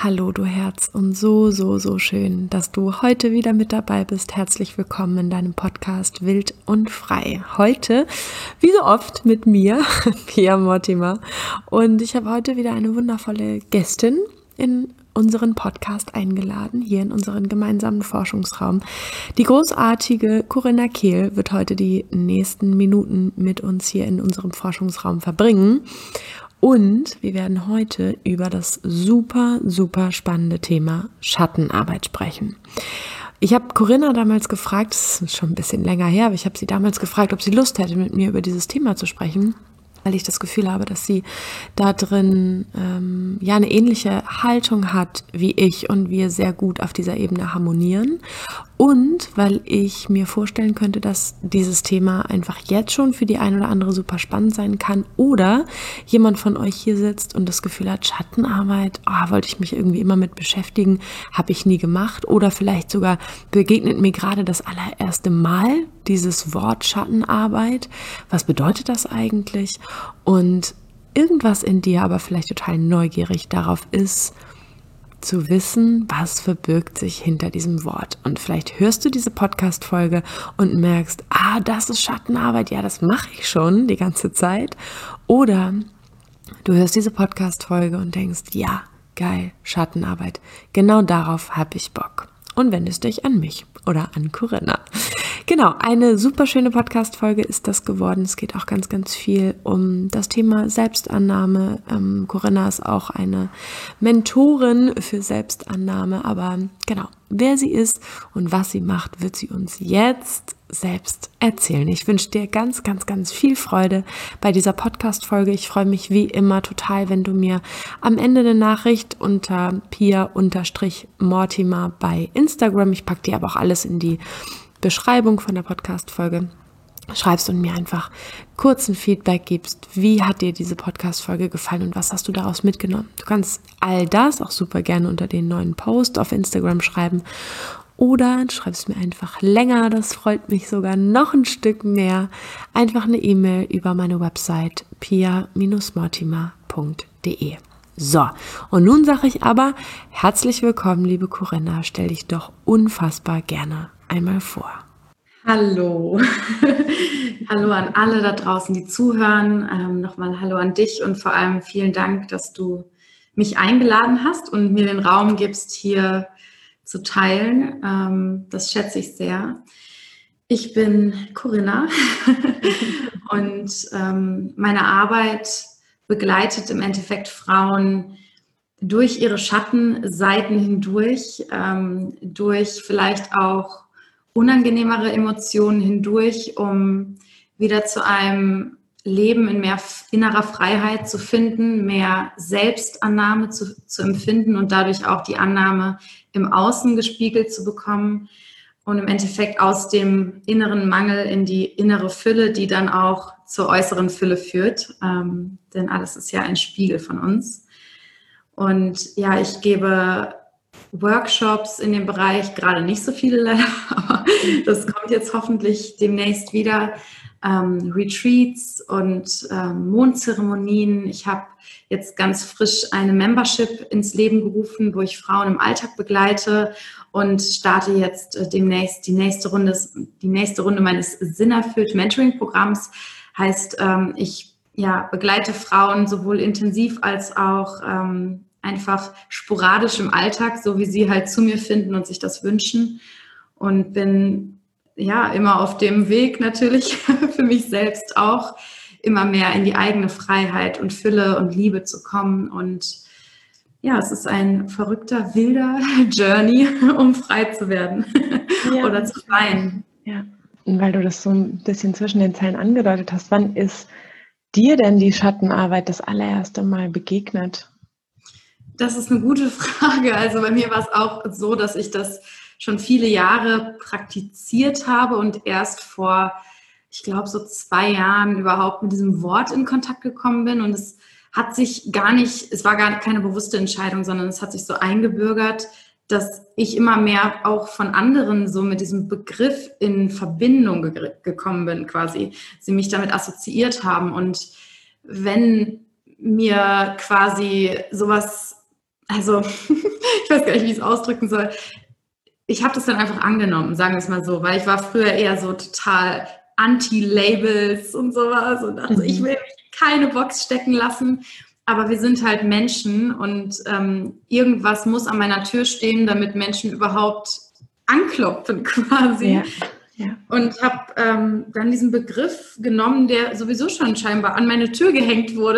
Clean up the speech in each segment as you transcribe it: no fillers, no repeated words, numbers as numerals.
Hallo du Herz und so schön, dass du heute wieder mit dabei bist. Herzlich willkommen in deinem Podcast Wild und Frei. Heute, wie so oft, mit mir, Pia Mortimer. Und ich habe heute wieder eine wundervolle Gästin in unseren Podcast eingeladen, hier in unseren gemeinsamen Forschungsraum. Die großartige Corinna Kehl wird heute die nächsten Minuten mit uns hier in unserem Forschungsraum verbringen. Und wir werden heute über das super spannende Thema Schattenarbeit sprechen. Ich habe Corinna damals gefragt, das ist schon ein bisschen länger her, aber ich habe sie damals gefragt, ob sie Lust hätte, mit mir über dieses Thema zu sprechen, weil ich das Gefühl habe, dass sie da drin eine ähnliche Haltung hat wie ich und wir sehr gut auf dieser Ebene harmonieren. Und weil ich mir vorstellen könnte, dass dieses Thema einfach jetzt schon für die ein oder andere super spannend sein kann oder jemand von euch hier sitzt und das Gefühl hat, Schattenarbeit, wollte ich mich irgendwie immer mit beschäftigen, habe ich nie gemacht oder vielleicht sogar begegnet mir gerade das allererste Mal dieses Wort Schattenarbeit. Was bedeutet das eigentlich? Und irgendwas in dir aber vielleicht total neugierig darauf ist, zu wissen, was verbirgt sich hinter diesem Wort. Und vielleicht hörst du diese Podcast-Folge und merkst, das ist Schattenarbeit, ja, das mache ich schon die ganze Zeit. Oder du hörst diese Podcast-Folge und denkst, ja, geil, Schattenarbeit, genau darauf habe ich Bock. Und wendest dich an mich oder an Corinna. Genau, eine super schöne Podcast-Folge ist das geworden. Es geht auch ganz viel um das Thema Selbstannahme. Corinna ist auch eine Mentorin für Selbstannahme, aber genau, wer sie ist und was sie macht, wird sie uns jetzt selbst erzählen. Ich wünsche dir ganz viel Freude bei dieser Podcast-Folge. Ich freue mich wie immer total, wenn du mir am Ende eine Nachricht unter Pia_Mortimer bei Instagram, ich packe dir aber auch alles in die Beschreibung von der Podcast-Folge, schreibst und mir einfach kurzen Feedback gibst, wie hat dir diese Podcast-Folge gefallen und was hast du daraus mitgenommen. Du kannst all das auch super gerne unter den neuen Post auf Instagram schreiben oder du schreibst mir einfach länger, das freut mich sogar noch ein Stück mehr, einfach eine E-Mail über meine Website pia-mortimer.de. So, und nun sage ich aber herzlich willkommen, liebe Corinna, stell dich doch unfassbar gerne einmal vor. Hallo. Hallo an alle da draußen, die zuhören. Nochmal hallo an dich und vor allem vielen Dank, dass du mich eingeladen hast und mir den Raum gibst, hier zu teilen. Das schätze ich sehr. Ich bin Corinna und meine Arbeit begleitet im Endeffekt Frauen durch ihre Schattenseiten hindurch, durch vielleicht auch unangenehmere Emotionen hindurch, um wieder zu einem Leben in mehr innerer Freiheit zu finden, mehr Selbstannahme zu empfinden und dadurch auch die Annahme im Außen gespiegelt zu bekommen und im Endeffekt aus dem inneren Mangel in die innere Fülle, die dann auch zur äußeren Fülle führt, denn alles ist ja ein Spiegel von uns. Und ja, ich gebe Workshops in dem Bereich, gerade nicht so viele leider, aber das kommt jetzt hoffentlich demnächst wieder. Retreats und Mondzeremonien. Ich habe jetzt ganz frisch eine Membership ins Leben gerufen, wo ich Frauen im Alltag begleite und starte jetzt demnächst die nächste Runde meines Sinnerfüllt Mentoring-Programms. Heißt, ich begleite Frauen sowohl intensiv als auch einfach sporadisch im Alltag, so wie sie halt zu mir finden und sich das wünschen. Und bin immer auf dem Weg natürlich für mich selbst auch, immer mehr in die eigene Freiheit und Fülle und Liebe zu kommen. Und ja, es ist ein verrückter, wilder Journey, um frei zu werden oder zu freien. Ja, und weil du das so ein bisschen zwischen den Zeilen angedeutet hast, wann ist dir denn die Schattenarbeit das allererste Mal begegnet? Das ist eine gute Frage. Also bei mir war es auch so, dass ich das schon viele Jahre praktiziert habe und erst vor, ich glaube, so 2 Jahren überhaupt mit diesem Wort in Kontakt gekommen bin. Und es war gar keine bewusste Entscheidung, sondern es hat sich so eingebürgert, dass ich immer mehr auch von anderen so mit diesem Begriff in Verbindung gekommen bin quasi. Sie mich damit assoziiert haben. Und wenn mir quasi sowas also ich weiß gar nicht, wie ich es ausdrücken soll. Ich habe das dann einfach angenommen, sagen wir es mal so, weil ich war früher eher so total Anti-Labels und sowas und dachte, ich will mich in keine Box stecken lassen. Aber wir sind halt Menschen und irgendwas muss an meiner Tür stehen, damit Menschen überhaupt anklopfen quasi. Ja. Ja. Und habe dann diesen Begriff genommen, der sowieso schon scheinbar an meine Tür gehängt wurde.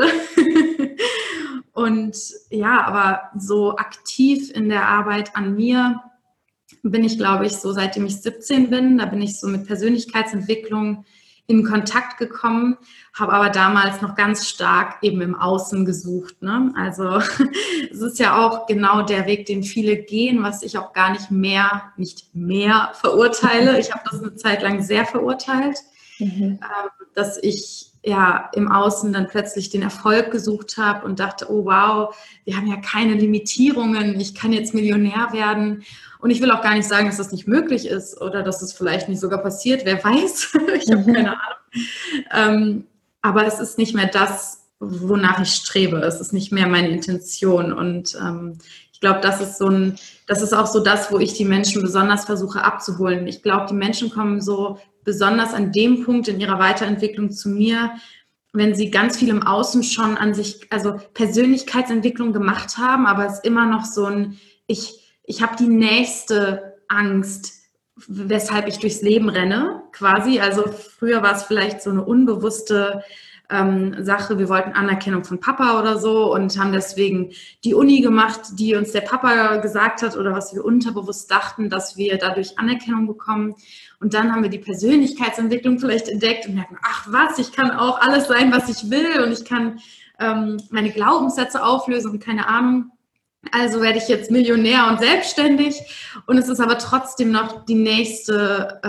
Und ja, aber so aktiv in der Arbeit an mir bin ich, glaube ich, so seitdem ich 17 bin. Da bin ich so mit Persönlichkeitsentwicklung in Kontakt gekommen, habe aber damals noch ganz stark eben im Außen gesucht. Ne? Also es ist ja auch genau der Weg, den viele gehen, was ich auch gar nicht mehr verurteile. Ich habe das eine Zeit lang sehr verurteilt, dass ich ja im Außen dann plötzlich den Erfolg gesucht habe und dachte, oh wow, wir haben ja keine Limitierungen, ich kann jetzt Millionär werden. Und ich will auch gar nicht sagen, dass das nicht möglich ist oder dass es vielleicht nicht sogar passiert, wer weiß, ich habe keine Ahnung. Aber es ist nicht mehr das, wonach ich strebe, es ist nicht mehr meine Intention und ich glaube, das ist auch so das, wo ich die Menschen besonders versuche abzuholen. Ich glaube, die Menschen kommen so besonders an dem Punkt in ihrer Weiterentwicklung zu mir, wenn sie ganz viel im Außen schon an sich, also Persönlichkeitsentwicklung gemacht haben, aber es ist immer noch so ein, ich habe die nächste Angst, weshalb ich durchs Leben renne, quasi. Also früher war es vielleicht so eine unbewusste Sache, wir wollten Anerkennung von Papa oder so und haben deswegen die Uni gemacht, die uns der Papa gesagt hat oder was wir unterbewusst dachten, dass wir dadurch Anerkennung bekommen. Und dann haben wir die Persönlichkeitsentwicklung vielleicht entdeckt und merken, ach was, ich kann auch alles sein, was ich will und ich kann meine Glaubenssätze auflösen und keine Ahnung. Also werde ich jetzt Millionär und selbstständig und es ist aber trotzdem noch die nächste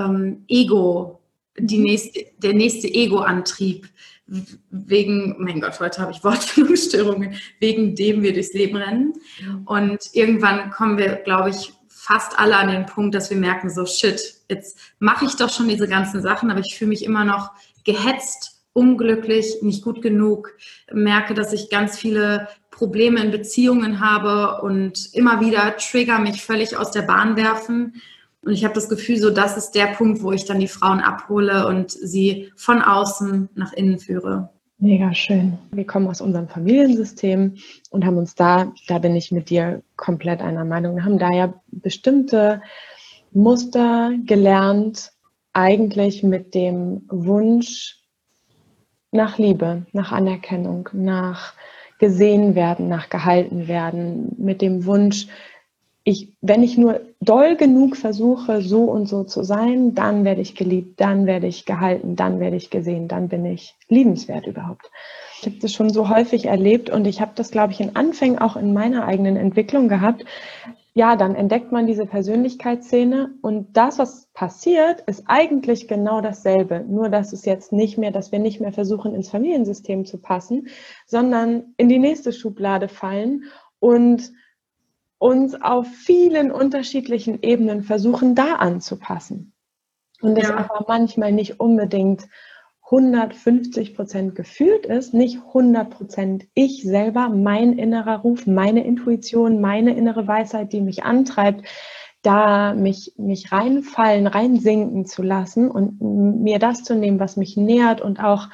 der nächste Ego-Antrieb, wegen, mein Gott, heute habe ich Wortfindungsstörungen, wegen dem wir durchs Leben rennen. Und irgendwann kommen wir, glaube ich, fast alle an den Punkt, dass wir merken, so shit, jetzt mache ich doch schon diese ganzen Sachen, aber ich fühle mich immer noch gehetzt, unglücklich, nicht gut genug, merke, dass ich ganz viele Probleme in Beziehungen habe und immer wieder Trigger mich völlig aus der Bahn werfen. Und ich habe das Gefühl, so das ist der Punkt, wo ich dann die Frauen abhole und sie von außen nach innen führe. Mega schön. Wir kommen aus unserem Familiensystem und haben uns da bin ich mit dir komplett einer Meinung, wir haben da ja bestimmte Muster gelernt, eigentlich mit dem Wunsch nach Liebe, nach Anerkennung, nach gesehen werden, nach gehalten werden, mit dem Wunsch, wenn ich nur doll genug versuche, so und so zu sein, dann werde ich geliebt, dann werde ich gehalten, dann werde ich gesehen, dann bin ich liebenswert überhaupt. Ich habe das schon so häufig erlebt und ich habe das, glaube ich, in Anfängen auch in meiner eigenen Entwicklung gehabt. Ja, dann entdeckt man diese Persönlichkeitsszene und das, was passiert, ist eigentlich genau dasselbe. Nur, dass wir nicht mehr versuchen, ins Familiensystem zu passen, sondern in die nächste Schublade fallen und uns auf vielen unterschiedlichen Ebenen versuchen, da anzupassen. Und es aber manchmal nicht unbedingt 150% gefühlt ist, nicht 100% ich selber, mein innerer Ruf, meine Intuition, meine innere Weisheit, die mich antreibt, da mich reinsinken zu lassen und mir das zu nehmen, was mich nährt und auch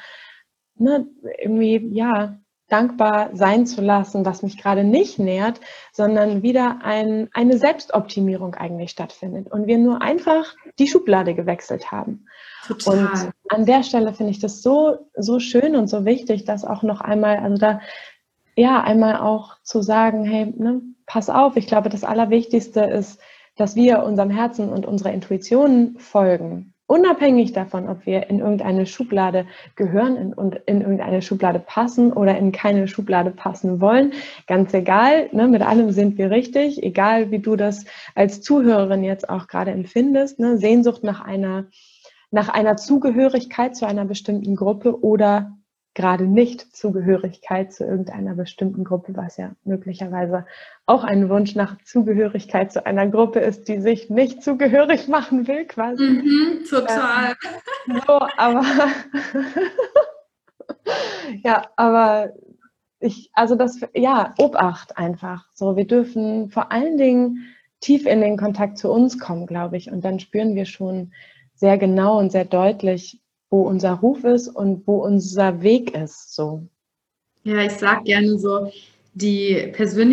dankbar sein zu lassen, was mich gerade nicht nährt, sondern wieder eine Selbstoptimierung eigentlich stattfindet und wir nur einfach die Schublade gewechselt haben. Total. Und an der Stelle finde ich das so schön und so wichtig, dass auch noch einmal, einmal auch zu sagen, hey, pass auf, ich glaube, das Allerwichtigste ist, dass wir unserem Herzen und unserer Intuition folgen. Unabhängig davon, ob wir in irgendeine Schublade gehören und in irgendeine Schublade passen oder in keine Schublade passen wollen, ganz egal, mit allem sind wir richtig, egal wie du das als Zuhörerin jetzt auch gerade empfindest, Sehnsucht nach einer Zugehörigkeit zu einer bestimmten Gruppe oder gerade nicht Zugehörigkeit zu irgendeiner bestimmten Gruppe, was ja möglicherweise auch ein Wunsch nach Zugehörigkeit zu einer Gruppe ist, die sich nicht zugehörig machen will, quasi. Total. Aber Obacht einfach. So, wir dürfen vor allen Dingen tief in den Kontakt zu uns kommen, glaube ich. Und dann spüren wir schon sehr genau und sehr deutlich, wo unser Ruf ist und wo unser Weg ist. So. Ja, ich sage gerne so, die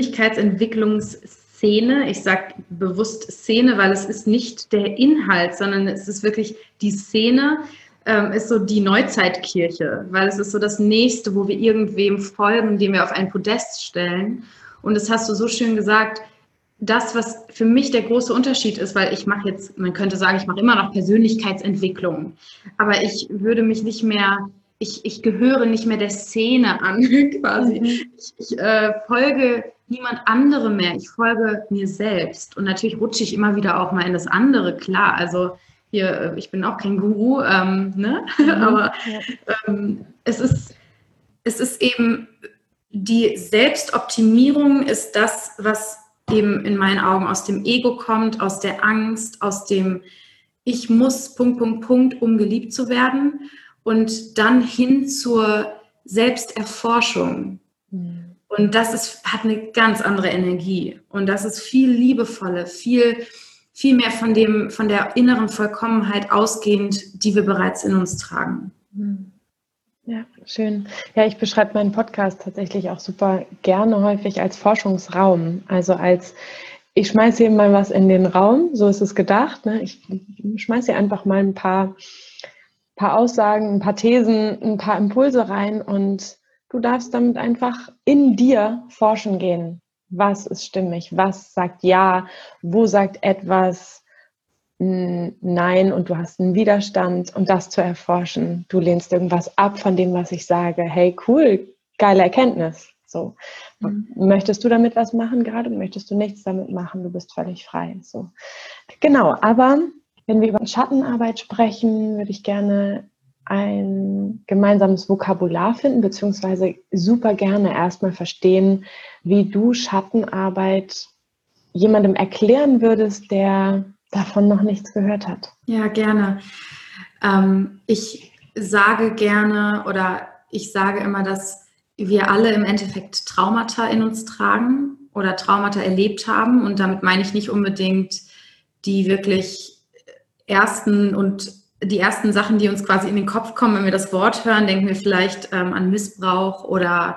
Persönlichkeitsentwicklungsszene, ich sage bewusst Szene, weil es ist nicht der Inhalt, sondern es ist wirklich die Szene, ist so die Neuzeitkirche, weil es ist so das Nächste, wo wir irgendwem folgen, den wir auf ein Podest stellen. Und das hast du so schön gesagt, das, was für mich der große Unterschied ist, weil ich mache jetzt, man könnte sagen, ich mache immer noch Persönlichkeitsentwicklung, aber ich würde mich nicht mehr, ich gehöre nicht mehr der Szene an, quasi. Ich folge niemand anderem mehr, ich folge mir selbst. Und natürlich rutsche ich immer wieder auch mal in das andere, klar, also hier, ich bin auch kein Guru, ne? Aber es ist eben, die Selbstoptimierung ist das, was eben in meinen Augen aus dem Ego kommt, aus der Angst, aus dem ich muss, um geliebt zu werden und dann hin zur Selbsterforschung. Und das hat eine ganz andere Energie und das ist viel liebevoller, viel mehr von der inneren Vollkommenheit ausgehend, die wir bereits in uns tragen. Ja, schön. Ja, ich beschreibe meinen Podcast tatsächlich auch super gerne häufig als Forschungsraum. Also ich schmeiße hier mal was in den Raum, so ist es gedacht. Ne? Ich schmeiße hier einfach mal ein paar Aussagen, ein paar Thesen, ein paar Impulse rein und du darfst damit einfach in dir forschen gehen. Was ist stimmig? Was sagt ja? Wo sagt etwas Nein und du hast einen Widerstand und das zu erforschen. Du lehnst irgendwas ab von dem, was ich sage. Hey, cool, geile Erkenntnis. So. Möchtest du damit was machen gerade? Möchtest du nichts damit machen? Du bist völlig frei. So. Genau, aber wenn wir über Schattenarbeit sprechen, würde ich gerne ein gemeinsames Vokabular finden, beziehungsweise super gerne erstmal verstehen, wie du Schattenarbeit jemandem erklären würdest, der davon noch nichts gehört hat. Ja, gerne. Ich sage immer, dass wir alle im Endeffekt Traumata in uns tragen oder Traumata erlebt haben. Und damit meine ich nicht unbedingt die wirklich die ersten Sachen, die uns quasi in den Kopf kommen, wenn wir das Wort hören, denken wir vielleicht an Missbrauch oder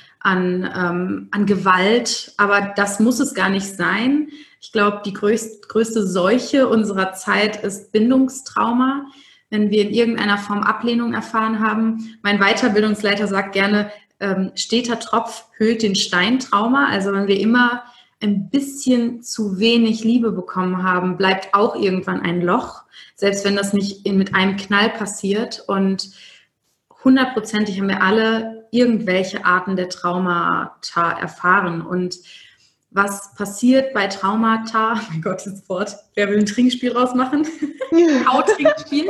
an Gewalt. Aber das muss es gar nicht sein. Ich glaube, die größte Seuche unserer Zeit ist Bindungstrauma. Wenn wir in irgendeiner Form Ablehnung erfahren haben. Mein Weiterbildungsleiter sagt gerne, steter Tropf höhlt den Stein-Trauma. Also wenn wir immer ein bisschen zu wenig Liebe bekommen haben, bleibt auch irgendwann ein Loch, selbst wenn das nicht mit einem Knall passiert. Und 100%ig haben wir alle irgendwelche Arten der Traumata erfahren. Und was passiert bei Traumata? Mein Gott, das Wort. Wer will ein Trinkspiel rausmachen? Trinkspiel.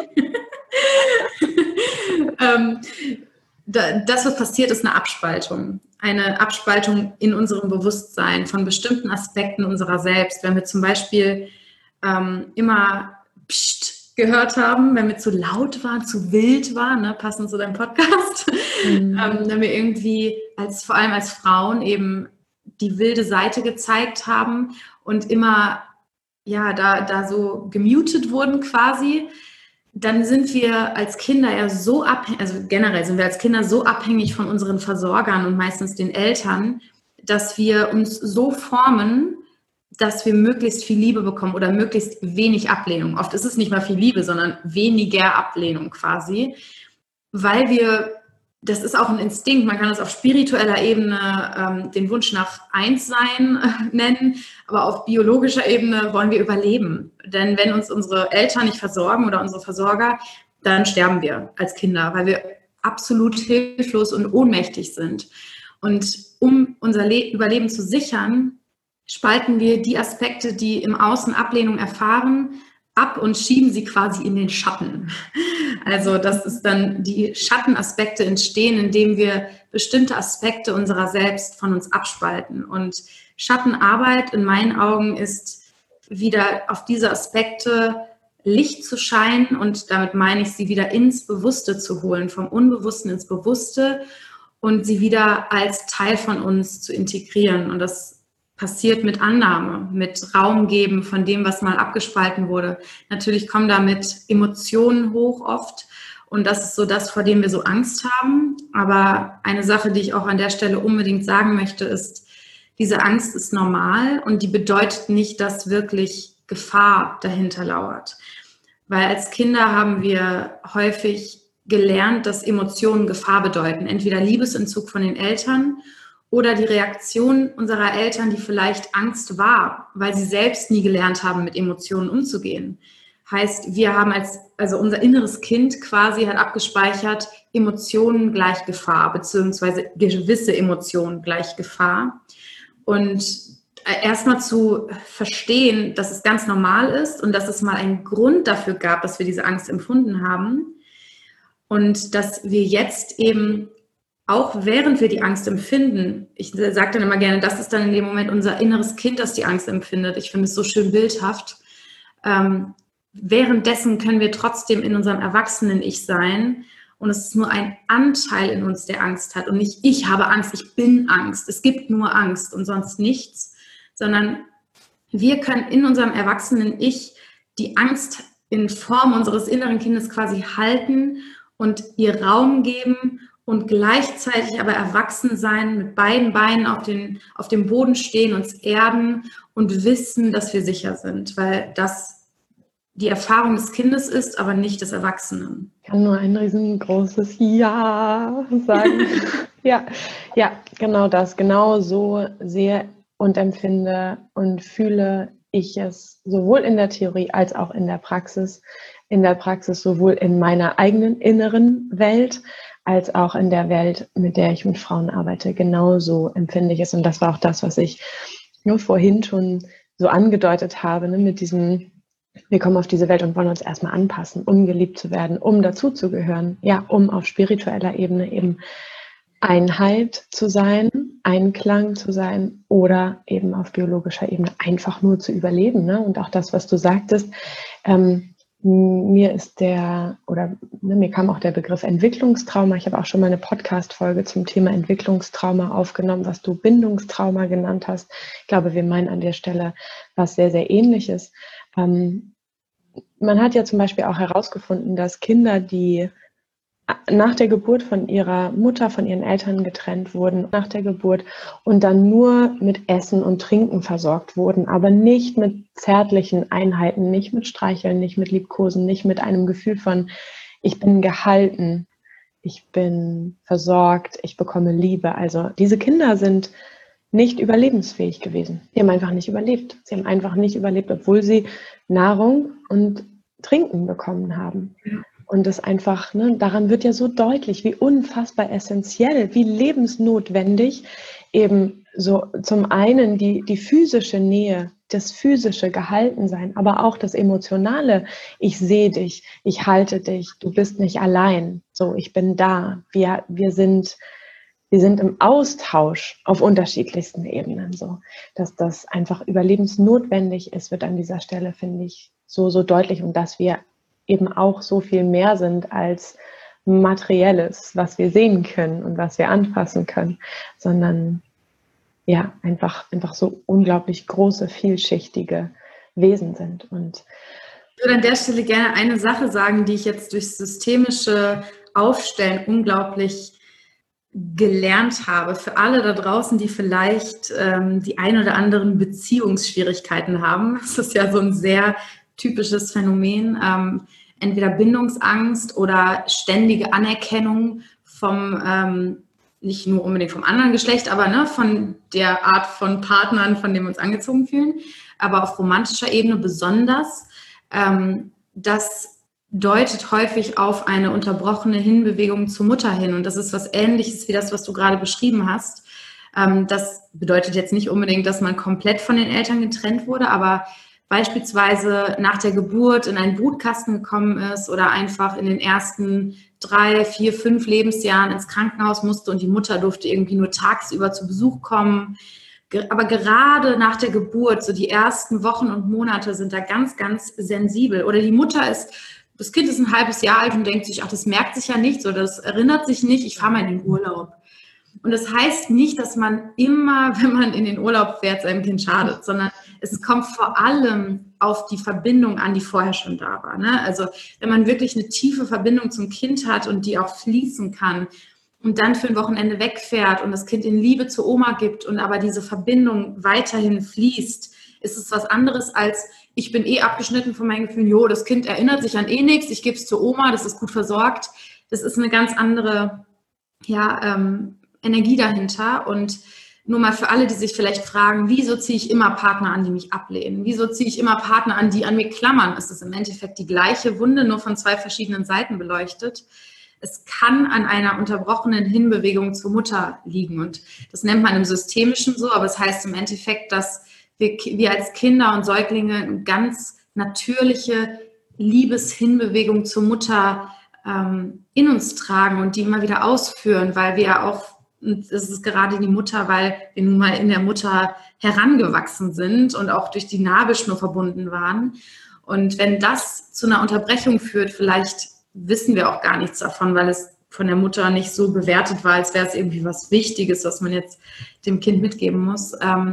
Das, was passiert, ist eine Abspaltung. Eine Abspaltung in unserem Bewusstsein von bestimmten Aspekten unserer selbst. Wenn wir zum Beispiel immer Psst gehört haben, wenn wir zu laut waren, zu wild waren, ne, passend zu deinem Podcast, wenn wir irgendwie vor allem als Frauen eben die wilde Seite gezeigt haben und immer da so gemutet wurden quasi, dann sind wir als Kinder ja so abhängig, also generell sind wir als Kinder so abhängig von unseren Versorgern und meistens den Eltern, dass wir uns so formen, dass wir möglichst viel Liebe bekommen oder möglichst wenig Ablehnung. Oft ist es nicht mal viel Liebe, sondern weniger Ablehnung quasi, weil das ist auch ein Instinkt, man kann es auf spiritueller Ebene den Wunsch nach Einssein nennen, aber auf biologischer Ebene wollen wir überleben. Denn wenn uns unsere Eltern nicht versorgen oder unsere Versorger, dann sterben wir als Kinder, weil wir absolut hilflos und ohnmächtig sind. Und um unser Überleben zu sichern, spalten wir die Aspekte, die im Außen Ablehnung erfahren, ab und schieben sie quasi in den Schatten. Also das ist dann, die Schattenaspekte entstehen, indem wir bestimmte Aspekte unserer selbst von uns abspalten. Und Schattenarbeit in meinen Augen ist wieder auf diese Aspekte Licht zu scheinen und damit meine ich, sie wieder ins Bewusste zu holen, vom Unbewussten ins Bewusste und sie wieder als Teil von uns zu integrieren. Und das passiert mit Annahme, mit Raum geben von dem, was mal abgespalten wurde. Natürlich kommen damit Emotionen hoch oft. Und das ist so das, vor dem wir so Angst haben. Aber eine Sache, die ich auch an der Stelle unbedingt sagen möchte, ist, diese Angst ist normal und die bedeutet nicht, dass wirklich Gefahr dahinter lauert. Weil als Kinder haben wir häufig gelernt, dass Emotionen Gefahr bedeuten. Entweder Liebesentzug von den Eltern oder die Reaktion unserer Eltern, die vielleicht Angst war, weil sie selbst nie gelernt haben, mit Emotionen umzugehen. Heißt, wir haben also unser inneres Kind quasi hat abgespeichert, Emotionen gleich Gefahr, beziehungsweise gewisse Emotionen gleich Gefahr. Und erstmal zu verstehen, dass es ganz normal ist und dass es mal einen Grund dafür gab, dass wir diese Angst empfunden haben. Und dass wir jetzt eben, auch während wir die Angst empfinden, ich sage dann immer gerne, das ist dann in dem Moment unser inneres Kind, das die Angst empfindet. Ich finde es so schön bildhaft. Währenddessen können wir trotzdem in unserem Erwachsenen-Ich sein. Und es ist nur ein Anteil in uns, der Angst hat. Und nicht ich habe Angst, ich bin Angst. Es gibt nur Angst und sonst nichts. Sondern wir können in unserem Erwachsenen-Ich die Angst in Form unseres inneren Kindes quasi halten und ihr Raum geben und gleichzeitig aber erwachsen sein, mit beiden Beinen auf dem Boden stehen, uns erden und wissen, dass wir sicher sind, weil das die Erfahrung des Kindes ist, aber nicht des Erwachsenen. Ich kann nur ein riesengroßes Ja sagen. Ja, genau das. Genau so sehe und empfinde und fühle ich es sowohl in der Theorie als auch in der Praxis. In der Praxis sowohl in meiner eigenen inneren Welt als auch in der Welt, mit der ich mit Frauen arbeite. Genauso empfinde ich es. Und das war auch das, was ich nur vorhin schon so angedeutet habe, ne, mit diesem: Wir kommen auf diese Welt und wollen uns erstmal anpassen, um geliebt zu werden, um dazuzugehören, ja, um auf spiritueller Ebene eben Einheit zu sein, Einklang zu sein oder eben auf biologischer Ebene einfach nur zu überleben. Ne? Und auch das, was du sagtest, mir kam auch der Begriff Entwicklungstrauma. Ich habe auch schon mal eine Podcast-Folge zum Thema Entwicklungstrauma aufgenommen, was du Bindungstrauma genannt hast. Ich glaube, wir meinen an der Stelle was sehr, sehr Ähnliches. Man hat ja zum Beispiel auch herausgefunden, dass Kinder, die nach der Geburt von ihrer Mutter, von ihren Eltern getrennt wurden, nach der Geburt und dann nur mit Essen und Trinken versorgt wurden, aber nicht mit zärtlichen Einheiten, nicht mit Streicheln, nicht mit Liebkosen, nicht mit einem Gefühl von, ich bin gehalten, ich bin versorgt, ich bekomme Liebe. Also diese Kinder sind nicht überlebensfähig gewesen. Sie haben einfach nicht überlebt. Sie haben einfach nicht überlebt, obwohl sie Nahrung und Trinken bekommen haben. Und das einfach, ne, daran wird ja so deutlich, wie unfassbar essentiell, wie lebensnotwendig eben so zum einen die physische Nähe, das physische Gehaltensein, aber auch das emotionale, ich sehe dich, ich halte dich, du bist nicht allein, so, ich bin da, wir sind im Austausch auf unterschiedlichsten Ebenen, so, dass das einfach überlebensnotwendig ist, wird an dieser Stelle, finde ich, so deutlich, und dass wir eben auch so viel mehr sind als Materielles, was wir sehen können und was wir anfassen können, sondern ja, einfach so unglaublich große, vielschichtige Wesen sind. Und ich würde an der Stelle gerne eine Sache sagen, die ich jetzt durch systemische Aufstellen unglaublich gelernt habe. Für alle da draußen, die vielleicht die ein oder anderen Beziehungsschwierigkeiten haben. Das ist ja so ein sehr typisches Phänomen. Entweder Bindungsangst oder ständige Anerkennung vom, nicht nur unbedingt vom anderen Geschlecht, aber ne, von der Art von Partnern, von denen wir uns angezogen fühlen, aber auf romantischer Ebene besonders. Das deutet häufig auf eine unterbrochene Hinbewegung zur Mutter hin. Und das ist was Ähnliches wie das, was du gerade beschrieben hast. Das bedeutet jetzt nicht unbedingt, dass man komplett von den Eltern getrennt wurde, aber beispielsweise nach der Geburt in einen Brutkasten gekommen ist oder einfach in den ersten 3, 4, 5 Lebensjahren ins Krankenhaus musste und die Mutter durfte irgendwie nur tagsüber zu Besuch kommen. Aber gerade nach der Geburt, so die ersten Wochen und Monate sind da ganz, ganz sensibel. Oder die Mutter das Kind ist ein halbes Jahr alt und denkt sich, ach, das merkt sich ja nichts oder das erinnert sich nicht, ich fahre mal in den Urlaub. Und das heißt nicht, dass man immer, wenn man in den Urlaub fährt, seinem Kind schadet, sondern es kommt vor allem auf die Verbindung an, die vorher schon da war. Ne? Also wenn man wirklich eine tiefe Verbindung zum Kind hat und die auch fließen kann und dann für ein Wochenende wegfährt und das Kind in Liebe zur Oma gibt und aber diese Verbindung weiterhin fließt, ist es was anderes als, ich bin abgeschnitten von meinen Gefühlen, jo, das Kind erinnert sich an nichts, ich gebe es zur Oma, das ist gut versorgt. Das ist eine ganz andere Energie dahinter. Und nur mal für alle, die sich vielleicht fragen, wieso ziehe ich immer Partner an, die mich ablehnen? Wieso ziehe ich immer Partner an, die an mir klammern? Ist es im Endeffekt die gleiche Wunde, nur von 2 verschiedenen Seiten beleuchtet? Es kann an einer unterbrochenen Hinbewegung zur Mutter liegen. Und das nennt man im Systemischen so, aber es heißt im Endeffekt, dass wir als Kinder und Säuglinge eine ganz natürliche Liebeshinbewegung zur Mutter in uns tragen und die immer wieder ausführen, weil wir ja auch, das ist gerade die Mutter, weil wir nun mal in der Mutter herangewachsen sind und auch durch die Nabelschnur verbunden waren. Und wenn das zu einer Unterbrechung führt, vielleicht wissen wir auch gar nichts davon, weil es von der Mutter nicht so bewertet war, als wäre es irgendwie was Wichtiges, was man jetzt dem Kind mitgeben muss,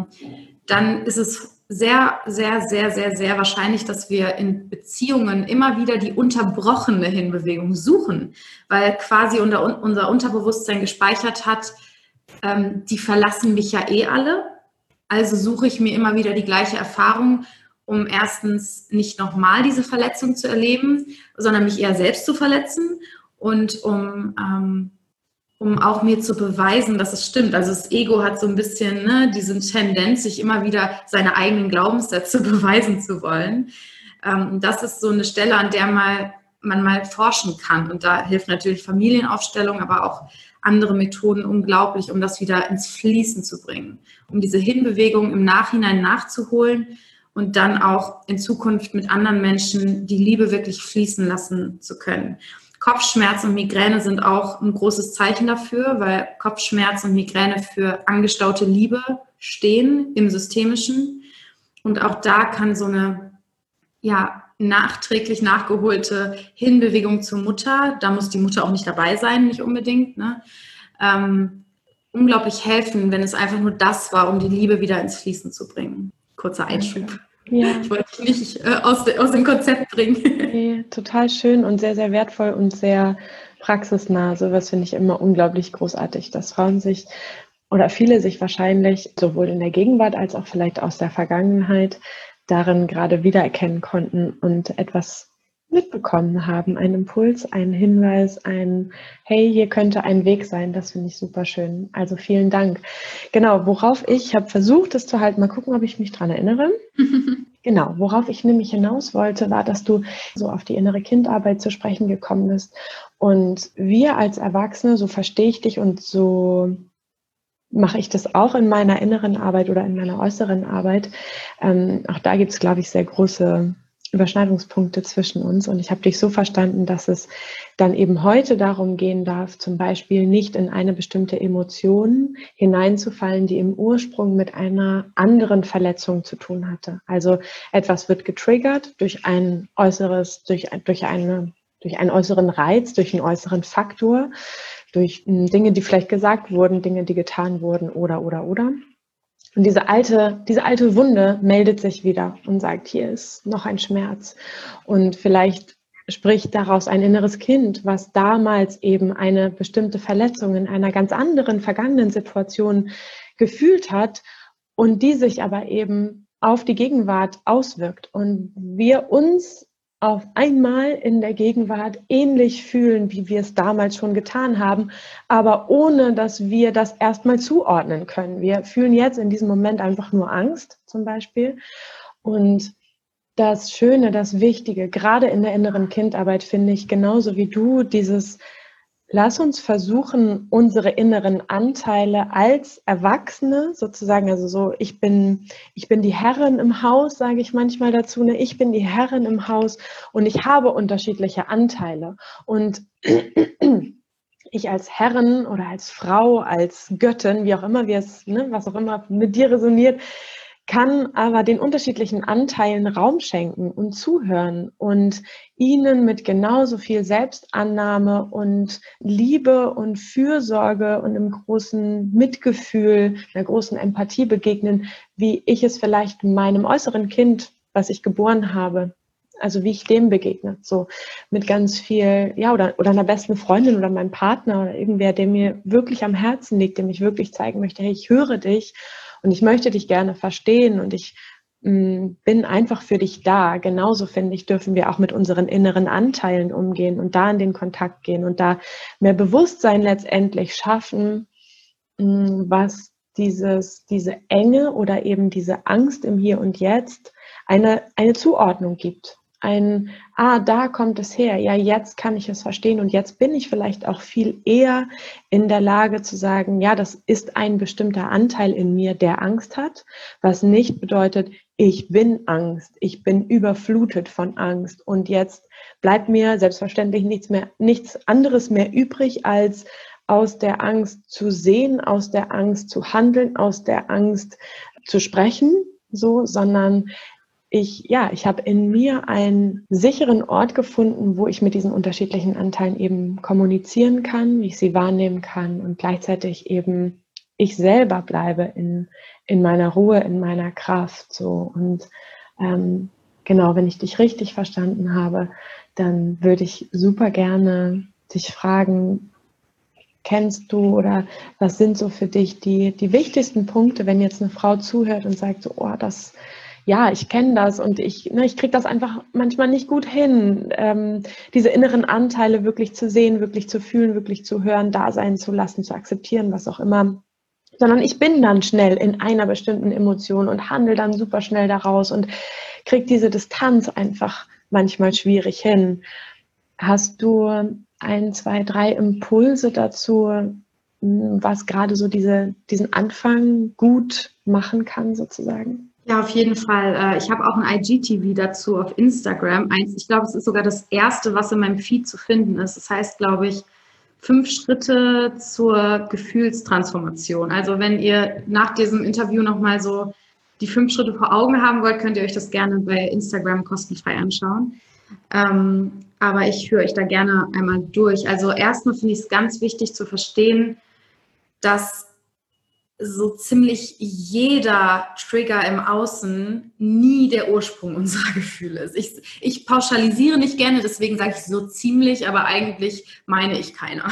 dann ist es sehr, sehr, sehr, sehr, sehr wahrscheinlich, dass wir in Beziehungen immer wieder die unterbrochene Hinbewegung suchen, weil quasi unser Unterbewusstsein gespeichert hat, die verlassen mich ja alle, also suche ich mir immer wieder die gleiche Erfahrung, um erstens nicht nochmal diese Verletzung zu erleben, sondern mich eher selbst zu verletzen und um auch mir zu beweisen, dass es stimmt. Also das Ego hat so ein bisschen diese Tendenz, sich immer wieder seine eigenen Glaubenssätze beweisen zu wollen. Das ist so eine Stelle, an der man mal forschen kann. Und da hilft natürlich Familienaufstellung, aber auch andere Methoden unglaublich, um das wieder ins Fließen zu bringen, um diese Hinbewegung im Nachhinein nachzuholen und dann auch in Zukunft mit anderen Menschen die Liebe wirklich fließen lassen zu können. Kopfschmerz und Migräne sind auch ein großes Zeichen dafür, weil Kopfschmerz und Migräne für angestaute Liebe stehen im Systemischen. Und auch da kann so eine nachträglich nachgeholte Hinbewegung zur Mutter, da muss die Mutter auch nicht dabei sein, nicht unbedingt, unglaublich helfen, wenn es einfach nur das war, um die Liebe wieder ins Fließen zu bringen. Kurzer Einschub. Ja. Ich wollte dich nicht aus dem Konzept bringen. Nee, total schön und sehr, sehr wertvoll und sehr praxisnah. Sowas finde ich immer unglaublich großartig, dass Frauen sich oder viele sich wahrscheinlich sowohl in der Gegenwart als auch vielleicht aus der Vergangenheit darin gerade wiedererkennen konnten und etwas mitbekommen haben, einen Impuls, einen Hinweis, hey, hier könnte ein Weg sein, das finde ich super schön. Also vielen Dank. Genau, worauf ich habe versucht, das zu halten, mal gucken, ob ich mich dran erinnere. Genau, worauf ich nämlich hinaus wollte, war, dass du so auf die innere Kindarbeit zu sprechen gekommen bist. Und wir als Erwachsene, so verstehe ich dich und so mache ich das auch in meiner inneren Arbeit oder in meiner äußeren Arbeit. Auch da gibt es, glaube ich, sehr große Überschneidungspunkte zwischen uns. Und ich habe dich so verstanden, dass es dann eben heute darum gehen darf, zum Beispiel nicht in eine bestimmte Emotion hineinzufallen, die im Ursprung mit einer anderen Verletzung zu tun hatte. Also etwas wird getriggert durch ein äußeres, durch einen äußeren Reiz, durch einen äußeren Faktor, durch Dinge, die vielleicht gesagt wurden, Dinge, die getan wurden oder. Und diese alte Wunde meldet sich wieder und sagt, hier ist noch ein Schmerz. Und vielleicht spricht daraus ein inneres Kind, was damals eben eine bestimmte Verletzung in einer ganz anderen vergangenen Situation gefühlt hat und die sich aber eben auf die Gegenwart auswirkt. Und wir uns auf einmal in der Gegenwart ähnlich fühlen, wie wir es damals schon getan haben, aber ohne, dass wir das erstmal zuordnen können. Wir fühlen jetzt in diesem Moment einfach nur Angst zum Beispiel. Und das Schöne, das Wichtige, gerade in der inneren Kindarbeit finde ich genauso wie du dieses: Lass uns versuchen, unsere inneren Anteile als Erwachsene sozusagen, also so, ich bin die Herrin im Haus, sage ich manchmal dazu, ne? Ich bin die Herrin im Haus und ich habe unterschiedliche Anteile. Und ich als Herrin oder als Frau, als Göttin, wie auch immer wir es, ne, was auch immer mit dir resoniert, kann aber den unterschiedlichen Anteilen Raum schenken und zuhören und ihnen mit genauso viel Selbstannahme und Liebe und Fürsorge und einem großen Mitgefühl, einer großen Empathie begegnen, wie ich es vielleicht meinem äußeren Kind, was ich geboren habe, also wie ich dem begegne, so mit ganz viel, ja, oder einer besten Freundin oder meinem Partner oder irgendwer, der mir wirklich am Herzen liegt, dem ich wirklich zeigen möchte, hey, ich höre dich und ich möchte dich gerne verstehen und ich bin einfach für dich da. Genauso, finde ich, dürfen wir auch mit unseren inneren Anteilen umgehen und da in den Kontakt gehen und da mehr Bewusstsein letztendlich schaffen, was diese Enge oder eben diese Angst im Hier und Jetzt eine Zuordnung gibt. Da kommt es her, ja, jetzt kann ich es verstehen und jetzt bin ich vielleicht auch viel eher in der Lage zu sagen, ja, das ist ein bestimmter Anteil in mir, der Angst hat, was nicht bedeutet, ich bin Angst, ich bin überflutet von Angst und jetzt bleibt mir selbstverständlich nichts anderes mehr übrig, als aus der Angst zu sehen, aus der Angst zu handeln, aus der Angst zu sprechen, sondern ich habe in mir einen sicheren Ort gefunden, wo ich mit diesen unterschiedlichen Anteilen eben kommunizieren kann, wie ich sie wahrnehmen kann und gleichzeitig eben ich selber bleibe in meiner Ruhe, in meiner Kraft. So. Und genau, wenn ich dich richtig verstanden habe, dann würde ich super gerne dich fragen, kennst du oder was sind so für dich die wichtigsten Punkte, wenn jetzt eine Frau zuhört und sagt so, oh, ich kenne das und ich kriege das einfach manchmal nicht gut hin, diese inneren Anteile wirklich zu sehen, wirklich zu fühlen, wirklich zu hören, da sein zu lassen, zu akzeptieren, was auch immer, sondern ich bin dann schnell in einer bestimmten Emotion und handle dann super schnell daraus und kriege diese Distanz einfach manchmal schwierig hin. Hast du 1, 2, 3 Impulse dazu, was gerade so diesen Anfang gut machen kann sozusagen? Ja, auf jeden Fall. Ich habe auch ein IGTV dazu auf Instagram. Ich glaube, es ist sogar das erste, was in meinem Feed zu finden ist. Das heißt, glaube ich, 5 Schritte zur Gefühlstransformation. Also wenn ihr nach diesem Interview nochmal so die 5 Schritte vor Augen haben wollt, könnt ihr euch das gerne bei Instagram kostenfrei anschauen. Aber ich führe euch da gerne einmal durch. Also erstmal finde ich es ganz wichtig zu verstehen, dass so ziemlich jeder Trigger im Außen nie der Ursprung unserer Gefühle ist. Ich pauschalisiere nicht gerne, deswegen sage ich so ziemlich, aber eigentlich meine ich keiner.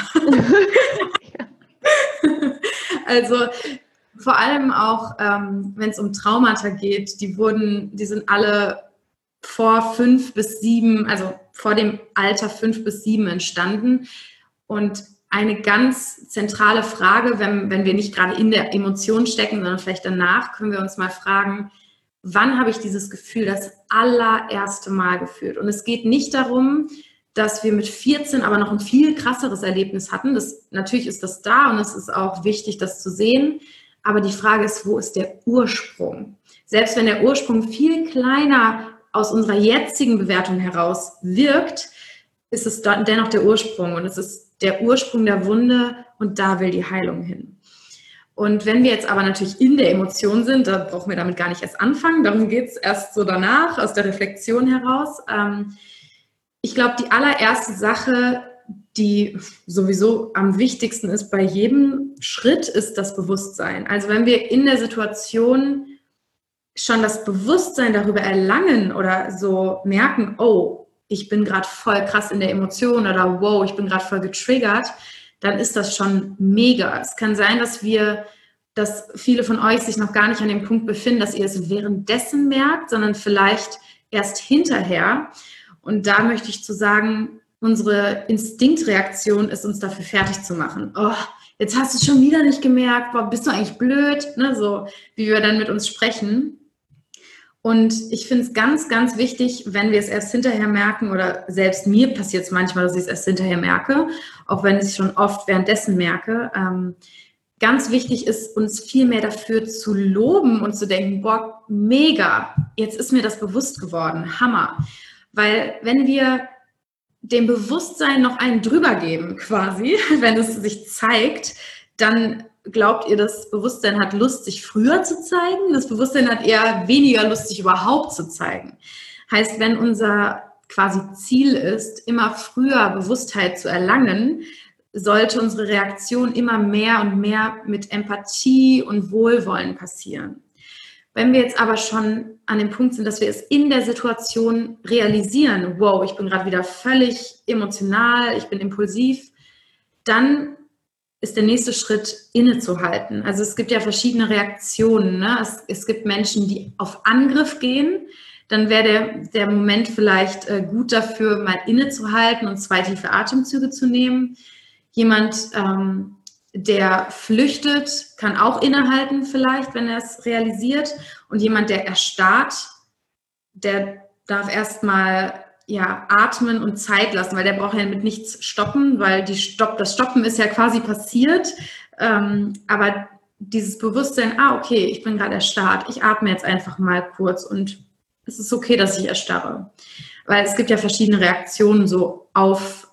Also vor allem auch, wenn es um Traumata geht, die sind alle vor 5 bis 7, also vor dem Alter 5 bis 7 entstanden. Und eine ganz zentrale Frage, wenn wir nicht gerade in der Emotion stecken, sondern vielleicht danach, können wir uns mal fragen, wann habe ich dieses Gefühl das allererste Mal gefühlt? Und es geht nicht darum, dass wir mit 14 aber noch ein viel krasseres Erlebnis hatten. Natürlich ist das da und es ist auch wichtig, das zu sehen. Aber die Frage ist, wo ist der Ursprung? Selbst wenn der Ursprung viel kleiner aus unserer jetzigen Bewertung heraus wirkt, ist es dennoch der Ursprung und es ist der Ursprung der Wunde und da will die Heilung hin. Und wenn wir jetzt aber natürlich in der Emotion sind, da brauchen wir damit gar nicht erst anfangen, darum geht es erst so danach, aus der Reflexion heraus. Ich glaube, die allererste Sache, die sowieso am wichtigsten ist bei jedem Schritt, ist das Bewusstsein. Also wenn wir in der Situation schon das Bewusstsein darüber erlangen oder so merken, oh, ich bin gerade voll krass in der Emotion oder wow, ich bin gerade voll getriggert, dann ist das schon mega. Es kann sein, dass viele von euch sich noch gar nicht an dem Punkt befinden, dass ihr es währenddessen merkt, sondern vielleicht erst hinterher. Und da möchte ich zu sagen, unsere Instinktreaktion ist, uns dafür fertig zu machen. Oh, jetzt hast du es schon wieder nicht gemerkt, boah, bist du eigentlich blöd? Ne, so wie wir dann mit uns sprechen. Und ich finde es ganz, ganz wichtig, wenn wir es erst hinterher merken, oder selbst mir passiert es manchmal, dass ich es erst hinterher merke, auch wenn ich es schon oft währenddessen merke. Ganz wichtig ist, uns viel mehr dafür zu loben und zu denken, boah, mega, jetzt ist mir das bewusst geworden, Hammer. Weil wenn wir dem Bewusstsein noch einen drüber geben, quasi, wenn es sich zeigt, dann glaubt ihr, das Bewusstsein hat Lust, sich früher zu zeigen? Das Bewusstsein hat eher weniger Lust, sich überhaupt zu zeigen. Heißt, wenn unser quasi Ziel ist, immer früher Bewusstheit zu erlangen, sollte unsere Reaktion immer mehr und mehr mit Empathie und Wohlwollen passieren. Wenn wir jetzt aber schon an dem Punkt sind, dass wir es in der Situation realisieren, wow, ich bin gerade wieder völlig emotional, ich bin impulsiv, dann ist der nächste Schritt, innezuhalten. Also es gibt ja verschiedene Reaktionen. Ne? Es gibt Menschen, die auf Angriff gehen. Dann wäre der Moment vielleicht gut dafür, mal innezuhalten und 2 tiefe Atemzüge zu nehmen. Jemand, der flüchtet, kann auch innehalten vielleicht, wenn er es realisiert. Und jemand, der erstarrt, der darf erstmal atmen und Zeit lassen, weil der braucht ja mit nichts stoppen, weil das Stoppen ist ja quasi passiert. Aber dieses Bewusstsein, okay, ich bin gerade erstarrt, ich atme jetzt einfach mal kurz und es ist okay, dass ich erstarre. Weil es gibt ja verschiedene Reaktionen so auf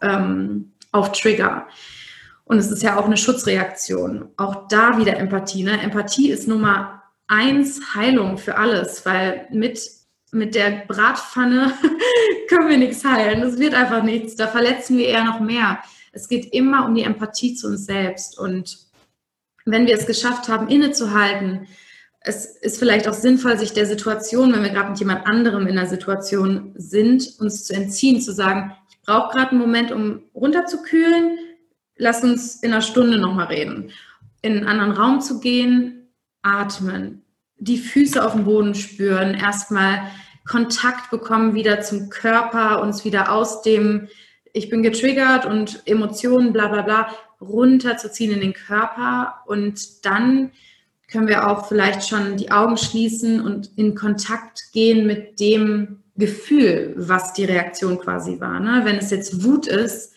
Trigger. Und es ist ja auch eine Schutzreaktion. Auch da wieder Empathie. Ne? Empathie ist Nummer 1 Heilung für alles, weil mit der Bratpfanne können wir nichts heilen. Das wird einfach nichts. Da verletzen wir eher noch mehr. Es geht immer um die Empathie zu uns selbst. Und wenn wir es geschafft haben, innezuhalten, es ist vielleicht auch sinnvoll, sich der Situation, wenn wir gerade mit jemand anderem in einer Situation sind, uns zu entziehen, zu sagen, ich brauche gerade einen Moment, um runterzukühlen. Lass uns in einer Stunde nochmal reden. In einen anderen Raum zu gehen, atmen, die Füße auf dem Boden spüren, erstmal Kontakt bekommen wieder zum Körper, uns wieder aus dem, ich bin getriggert und Emotionen, bla bla bla, runterzuziehen in den Körper. Und dann können wir auch vielleicht schon die Augen schließen und in Kontakt gehen mit dem Gefühl, was die Reaktion quasi war. Ne? Wenn es jetzt Wut ist,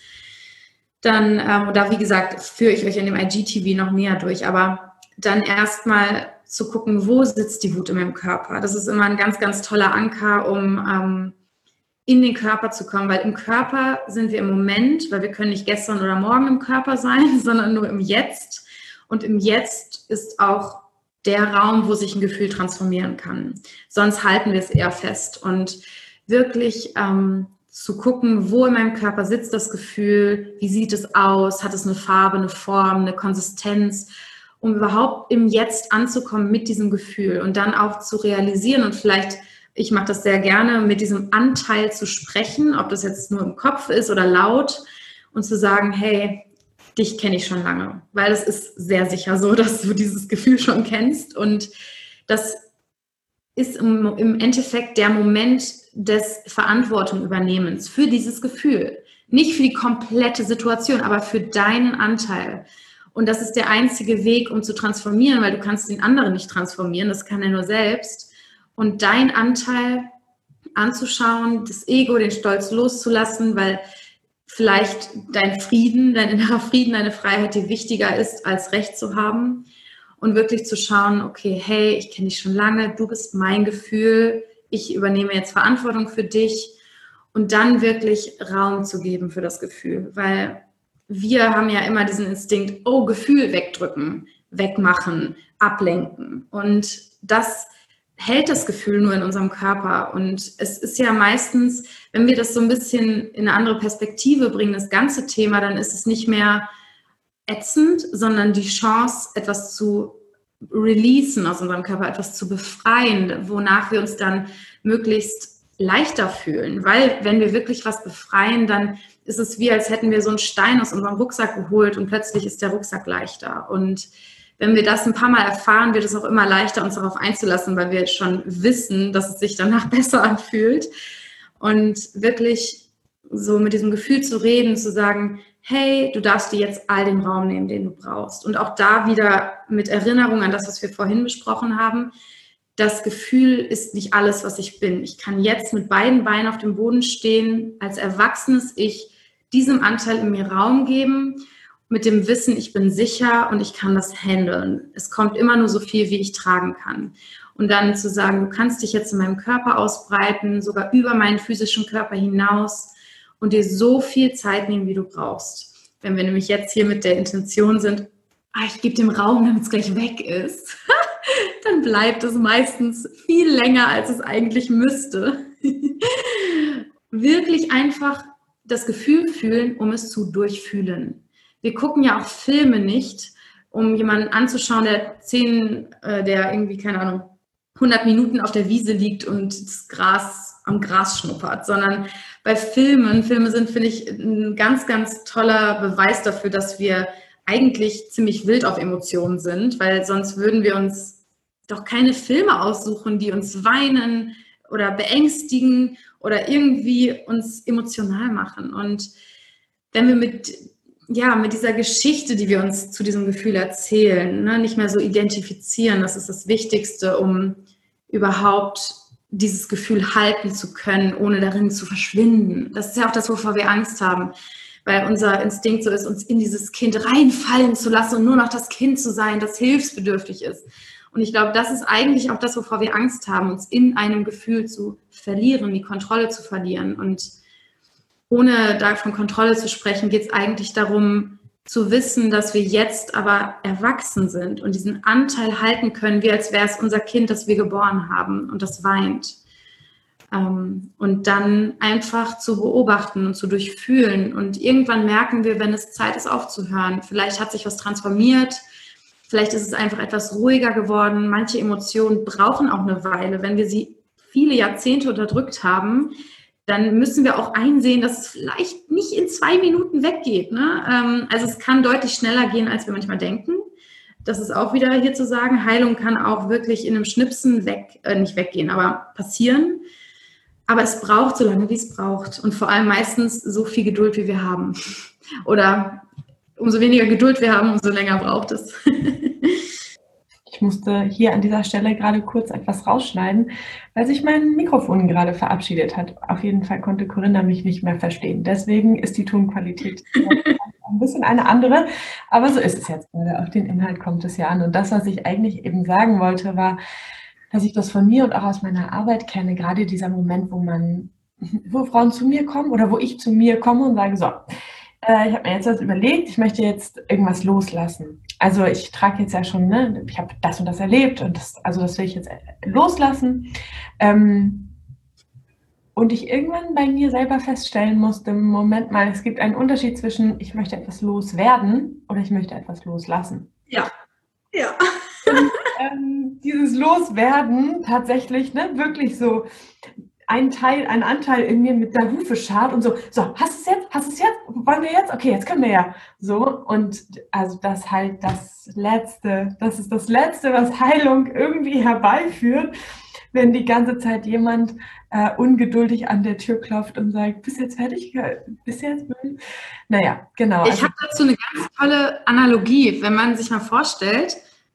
dann, da wie gesagt, führe ich euch in dem IGTV noch näher durch, aber dann erstmal zu gucken, wo sitzt die Wut in meinem Körper. Das ist immer ein ganz, ganz toller Anker, um in den Körper zu kommen, weil im Körper sind wir im Moment, weil wir können nicht gestern oder morgen im Körper sein, sondern nur im Jetzt. Und im Jetzt ist auch der Raum, wo sich ein Gefühl transformieren kann. Sonst halten wir es eher fest. Und wirklich zu gucken, wo in meinem Körper sitzt das Gefühl, wie sieht es aus, hat es eine Farbe, eine Form, eine Konsistenz, um überhaupt im Jetzt anzukommen mit diesem Gefühl und dann auch zu realisieren und vielleicht, ich mache das sehr gerne, mit diesem Anteil zu sprechen, ob das jetzt nur im Kopf ist oder laut und zu sagen, hey, dich kenne ich schon lange, weil es ist sehr sicher so, dass du dieses Gefühl schon kennst und das ist im Endeffekt der Moment des Verantwortung-Übernehmens für dieses Gefühl. Nicht für die komplette Situation, aber für deinen Anteil. Und das ist der einzige Weg, um zu transformieren, weil du kannst den anderen nicht transformieren, das kann er nur selbst. Und dein Anteil anzuschauen, das Ego, den Stolz loszulassen, weil vielleicht dein Frieden, dein innerer Frieden, deine Freiheit dir wichtiger ist, als Recht zu haben. Und wirklich zu schauen, okay, hey, ich kenne dich schon lange, du bist mein Gefühl, ich übernehme jetzt Verantwortung für dich und dann wirklich Raum zu geben für das Gefühl, weil wir haben ja immer diesen Instinkt, Gefühl wegdrücken, wegmachen, ablenken und das hält das Gefühl nur in unserem Körper und es ist ja meistens, wenn wir das so ein bisschen in eine andere Perspektive bringen, das ganze Thema, dann ist es nicht mehr ätzend, sondern die Chance, etwas zu releasen aus unserem Körper, etwas zu befreien, wonach wir uns dann möglichst leichter fühlen. Weil wenn wir wirklich was befreien, dann ist es wie, als hätten wir so einen Stein aus unserem Rucksack geholt und plötzlich ist der Rucksack leichter. Und wenn wir das ein paar Mal erfahren, wird es auch immer leichter, uns darauf einzulassen, weil wir schon wissen, dass es sich danach besser anfühlt. Und wirklich so mit diesem Gefühl zu reden, zu sagen, hey, du darfst dir jetzt all den Raum nehmen, den du brauchst. Und auch da wieder mit Erinnerung an das, was wir vorhin besprochen haben. Das Gefühl ist nicht alles, was ich bin. Ich kann jetzt mit beiden Beinen auf dem Boden stehen, als erwachsenes Ich, diesem Anteil in mir Raum geben, mit dem Wissen, ich bin sicher und ich kann das handeln. Es kommt immer nur so viel, wie ich tragen kann. Und dann zu sagen, du kannst dich jetzt in meinem Körper ausbreiten, sogar über meinen physischen Körper hinaus, und dir so viel Zeit nehmen, wie du brauchst. Wenn wir nämlich jetzt hier mit der Intention sind, ich gebe dem Raum, damit es gleich weg ist, dann bleibt es meistens viel länger, als es eigentlich müsste. Wirklich einfach das Gefühl fühlen, um es zu durchfühlen. Wir gucken ja auch Filme nicht, um jemanden anzuschauen, der irgendwie, keine Ahnung, 100 Minuten auf der Wiese liegt und das Gras am Gras schnuppert, sondern bei Filme sind, finde ich, ein ganz, ganz toller Beweis dafür, dass wir eigentlich ziemlich wild auf Emotionen sind, weil sonst würden wir uns doch keine Filme aussuchen, die uns weinen oder beängstigen oder irgendwie uns emotional machen. Und wenn wir mit dieser Geschichte, die wir uns zu diesem Gefühl erzählen, nicht mehr so identifizieren, das ist das Wichtigste, um überhaupt dieses Gefühl halten zu können, ohne darin zu verschwinden. Das ist ja auch das, wovor wir Angst haben, weil unser Instinkt so ist, uns in dieses Kind reinfallen zu lassen und nur noch das Kind zu sein, das hilfsbedürftig ist. Und ich glaube, das ist eigentlich auch das, wovor wir Angst haben, uns in einem Gefühl zu verlieren, die Kontrolle zu verlieren. Und ohne da von Kontrolle zu sprechen, geht es eigentlich darum, zu wissen, dass wir jetzt aber erwachsen sind und diesen Anteil halten können, wie als wäre es unser Kind, das wir geboren haben und das weint. Und dann einfach zu beobachten und zu durchfühlen. Und irgendwann merken wir, wenn es Zeit ist, aufzuhören. Vielleicht hat sich was transformiert, vielleicht ist es einfach etwas ruhiger geworden. Manche Emotionen brauchen auch eine Weile. Wenn wir sie viele Jahrzehnte unterdrückt haben, dann müssen wir auch einsehen, dass es vielleicht nicht in 2 Minuten weggeht. Ne? Also es kann deutlich schneller gehen, als wir manchmal denken. Das ist auch wieder hier zu sagen, Heilung kann auch wirklich in einem Schnipsen nicht weggehen, aber passieren. Aber es braucht so lange, wie es braucht. Und vor allem meistens so viel Geduld, wie wir haben. Oder umso weniger Geduld wir haben, umso länger braucht es. Ich musste hier an dieser Stelle gerade kurz etwas rausschneiden, weil sich mein Mikrofon gerade verabschiedet hat. Auf jeden Fall konnte Corinna mich nicht mehr verstehen. Deswegen ist die Tonqualität ein bisschen eine andere. Aber so ist es jetzt gerade. Auf den Inhalt kommt es ja an. Und das, was ich eigentlich eben sagen wollte, war, dass ich das von mir und auch aus meiner Arbeit kenne. Gerade dieser Moment, wo Frauen zu mir kommen oder wo ich zu mir komme und sage, so, ich habe mir jetzt was überlegt, ich möchte jetzt irgendwas loslassen. Also ich trage jetzt ja schon, ich habe das und das erlebt und das will ich jetzt loslassen. Und ich irgendwann bei mir selber feststellen musste, Moment mal, es gibt einen Unterschied zwischen, ich möchte etwas loswerden oder ich möchte etwas loslassen. Ja. Und, dieses Loswerden tatsächlich, wirklich so ein Anteil in mir mit der Hufe schart und so, hast du es jetzt? Wollen wir jetzt? Okay, jetzt können wir ja. So, und also das ist das Letzte, was Heilung irgendwie herbeiführt, wenn die ganze Zeit jemand ungeduldig an der Tür klopft und sagt, bist du jetzt fertig? Bist du jetzt? Naja, genau. Ich habe dazu eine ganz tolle Analogie, wenn man sich mal vorstellt,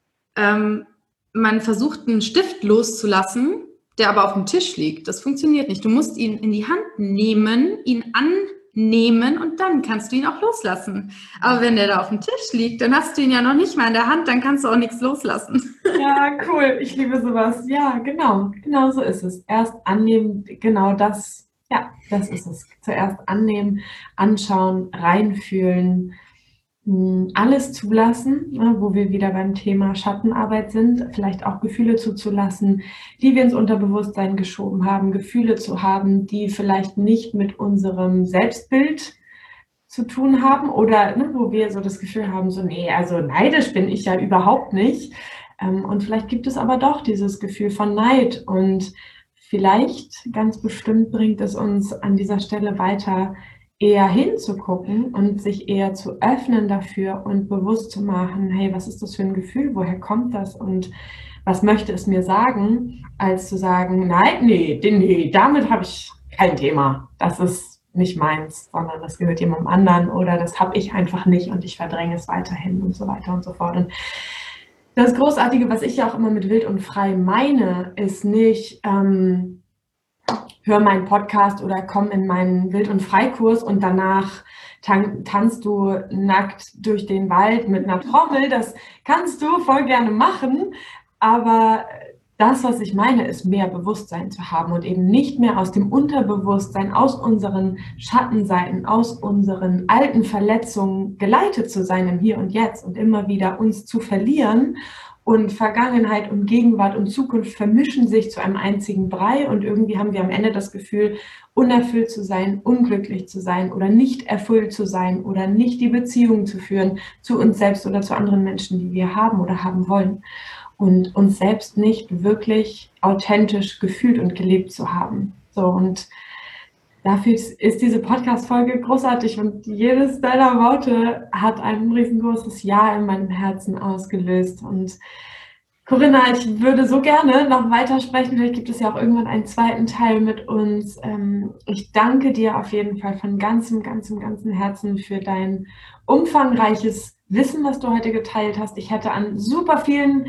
man versucht einen Stift loszulassen, der aber auf dem Tisch liegt. Das funktioniert nicht. Du musst ihn in die Hand nehmen, ihn annehmen und dann kannst du ihn auch loslassen. Aber wenn der da auf dem Tisch liegt, dann hast du ihn ja noch nicht mal in der Hand, dann kannst du auch nichts loslassen. Ja, cool. Ich liebe sowas. Ja, genau. Genau so ist es. Erst annehmen, genau das. Ja, das ist es. Zuerst annehmen, anschauen, reinfühlen, alles zulassen, wo wir wieder beim Thema Schattenarbeit sind, vielleicht auch Gefühle zuzulassen, die wir ins Unterbewusstsein geschoben haben, Gefühle zu haben, die vielleicht nicht mit unserem Selbstbild zu tun haben oder wo wir so das Gefühl haben, so nee, also neidisch bin ich ja überhaupt nicht. Und vielleicht gibt es aber doch dieses Gefühl von Neid und vielleicht, ganz bestimmt, bringt es uns an dieser Stelle weiter, eher hinzugucken und sich eher zu öffnen dafür und bewusst zu machen, hey, was ist das für ein Gefühl, woher kommt das und was möchte es mir sagen, als zu sagen, nein, nee, damit habe ich kein Thema, das ist nicht meins, sondern das gehört jemandem anderen oder das habe ich einfach nicht und ich verdränge es weiterhin und so weiter und so fort. Und das Großartige, was ich ja auch immer mit wild und frei meine, ist nicht, hör meinen Podcast oder komm in meinen Wild- und Freikurs und danach tanzt du nackt durch den Wald mit einer Trommel. Das kannst du voll gerne machen, aber das, was ich meine, ist mehr Bewusstsein zu haben und eben nicht mehr aus dem Unterbewusstsein, aus unseren Schattenseiten, aus unseren alten Verletzungen geleitet zu sein im Hier und Jetzt und immer wieder uns zu verlieren. Und Vergangenheit und Gegenwart und Zukunft vermischen sich zu einem einzigen Brei und irgendwie haben wir am Ende das Gefühl, unerfüllt zu sein, unglücklich zu sein oder nicht erfüllt zu sein oder nicht die Beziehung zu führen zu uns selbst oder zu anderen Menschen, die wir haben oder haben wollen. Und uns selbst nicht wirklich authentisch gefühlt und gelebt zu haben. So, und dafür ist diese Podcast-Folge großartig und jedes deiner Worte hat ein riesengroßes Ja in meinem Herzen ausgelöst. Und Corinna, ich würde so gerne noch weitersprechen. Vielleicht gibt es ja auch irgendwann einen zweiten Teil mit uns. Ich danke dir auf jeden Fall von ganzem Herzen für dein umfangreiches Wissen, was du heute geteilt hast. Ich hätte an super vielen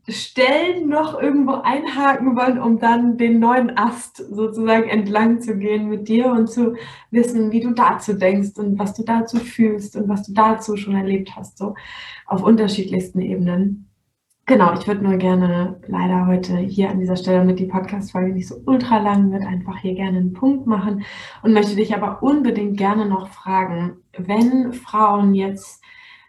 Stellen noch irgendwo einhaken wollen, um dann den neuen Ast sozusagen entlang zu gehen mit dir und zu wissen, wie du dazu denkst und was du dazu fühlst und was du dazu schon erlebt hast, so auf unterschiedlichsten Ebenen. Genau, ich würde nur gerne leider heute hier an dieser Stelle, damit die Podcast-Folge nicht so ultra lang wird, einfach hier gerne einen Punkt machen und möchte dich aber unbedingt gerne noch fragen, wenn Frauen jetzt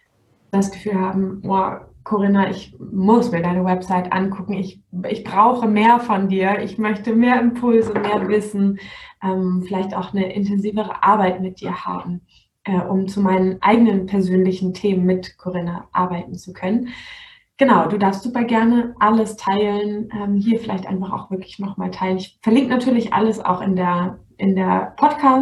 das Gefühl haben, oh, Corinna, ich muss mir deine Website angucken, ich brauche mehr von dir, ich möchte mehr Impulse, mehr Wissen, vielleicht auch eine intensivere Arbeit mit dir haben, um zu meinen eigenen persönlichen Themen mit Corinna arbeiten zu können. Genau, du darfst super gerne alles teilen, hier vielleicht einfach auch wirklich nochmal teilen. Ich verlinke natürlich alles auch in der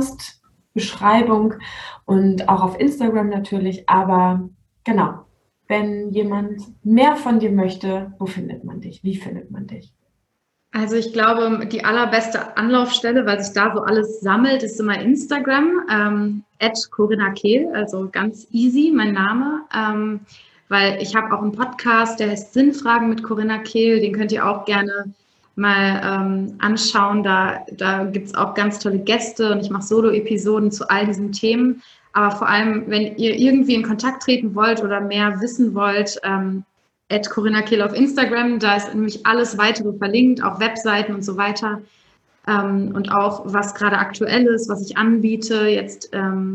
Podcast-Beschreibung und auch auf Instagram natürlich, aber genau, wenn jemand mehr von dir möchte, wo findet man dich? Wie findet man dich? Also ich glaube, die allerbeste Anlaufstelle, weil sich da so alles sammelt, ist immer Instagram, @CorinnaKehl, also ganz easy, mein Name. Weil ich habe auch einen Podcast, der heißt Sinnfragen mit Corinna Kehl, den könnt ihr auch gerne mal anschauen. Da gibt es auch ganz tolle Gäste und ich mache Solo-Episoden zu all diesen Themen. Aber vor allem, wenn ihr irgendwie in Kontakt treten wollt oder mehr wissen wollt, @Corinna Kehl auf Instagram, da ist nämlich alles weitere verlinkt, auch Webseiten und so weiter. Und auch was gerade aktuell ist, was ich anbiete. Jetzt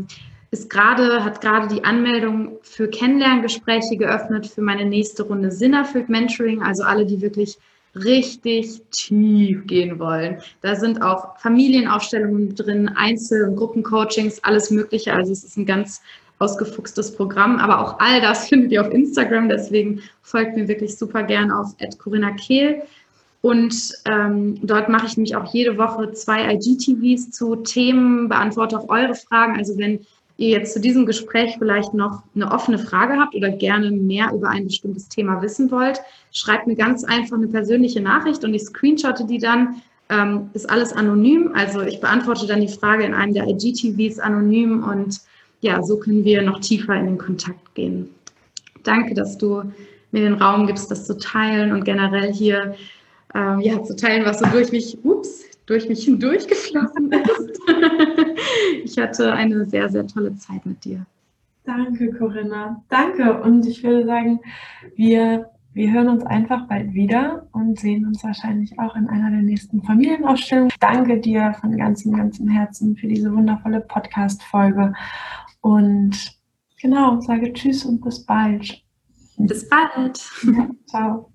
hat gerade die Anmeldung für Kennenlerngespräche geöffnet für meine nächste Runde Sinnerfüllt Mentoring, also alle, die wirklich richtig tief gehen wollen. Da sind auch Familienaufstellungen drin, Einzel- und Gruppencoachings, alles Mögliche. Also es ist ein ganz ausgefuchstes Programm, aber auch all das findet ihr auf Instagram, deswegen folgt mir wirklich super gern auf @CorinnaKehl. Und dort mache ich nämlich auch jede Woche 2 IGTVs zu Themen, beantworte auch eure Fragen. Also wenn ihr jetzt zu diesem Gespräch vielleicht noch eine offene Frage habt oder gerne mehr über ein bestimmtes Thema wissen wollt, schreibt mir ganz einfach eine persönliche Nachricht und ich screenshotte die dann. Ist alles anonym, also ich beantworte dann die Frage in einem der IGTVs anonym und ja, so können wir noch tiefer in den Kontakt gehen. Danke, dass du mir den Raum gibst, das zu teilen und generell hier zu teilen, was so durch mich hindurch geflossen ist. Ich hatte eine sehr, sehr tolle Zeit mit dir. Danke, Corinna. Danke. Und ich würde sagen, wir hören uns einfach bald wieder und sehen uns wahrscheinlich auch in einer der nächsten Familienausstellungen. Danke dir von ganzem Herzen für diese wundervolle Podcast-Folge. Und genau, sage Tschüss und bis bald. Bis bald. Ja, ciao.